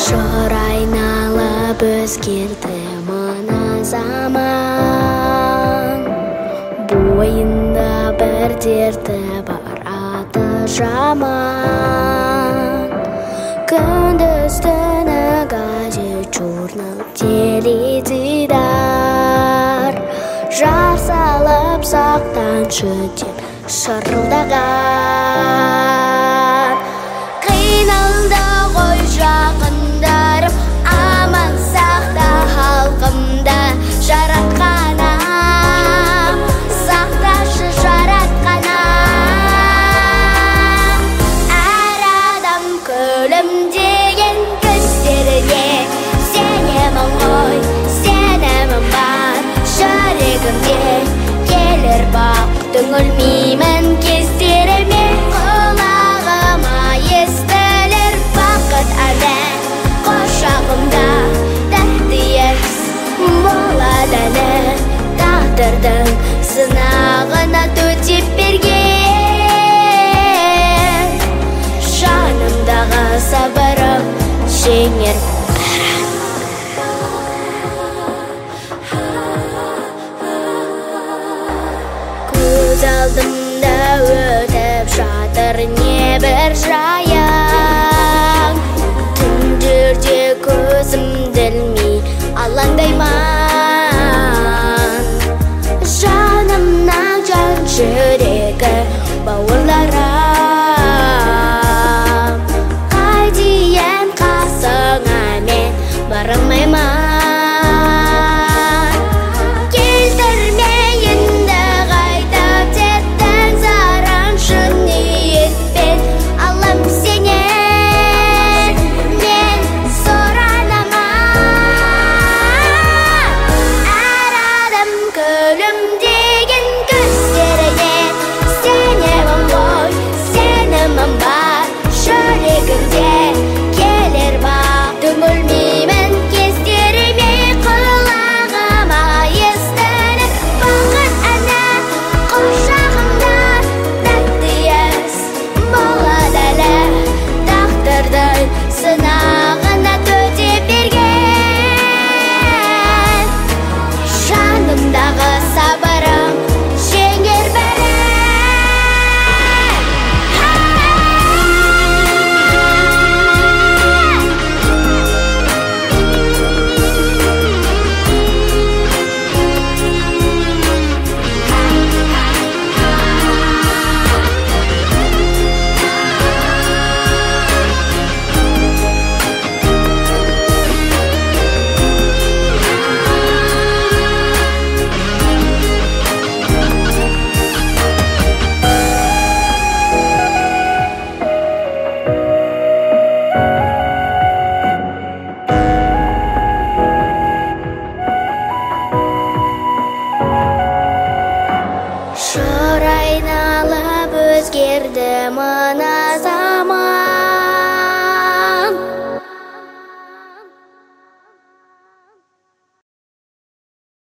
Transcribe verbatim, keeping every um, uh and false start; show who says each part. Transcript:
Speaker 1: Шыр айналып өзгерді мына заман, бойында бір дерті бар, аты жаман. Күндіз-түні газет, журнал, теледидар, жар салып сақтаншы деп шырылдаған. Қиналды ғой жақындарым, аман сақта халқымда жаратқанам, сақташы жаратқанам. Әр адам күлімдеген көздеріне сенемін ғой, сенемін бар жүрегімде. Келер бақ түңілмеймін кездеріме, құлағыма естілер бақыт әні. Құшағымда тәтті ес болады әлі, тағдырдың сынағына төтеп берген. Жанымдағы сабырым жеңер. Көз алдымда өтіп жатыр небір жаяң, түндерде көзімді ілмей алаңдайман. Жанымнан жан жүрегі бауырларым, қайтейін қасыңа мен бармайман. Сынағына төтеп берген. Жанымдағы сабырым жеңер бәрін. Шыр айналып өзгерді мына заман.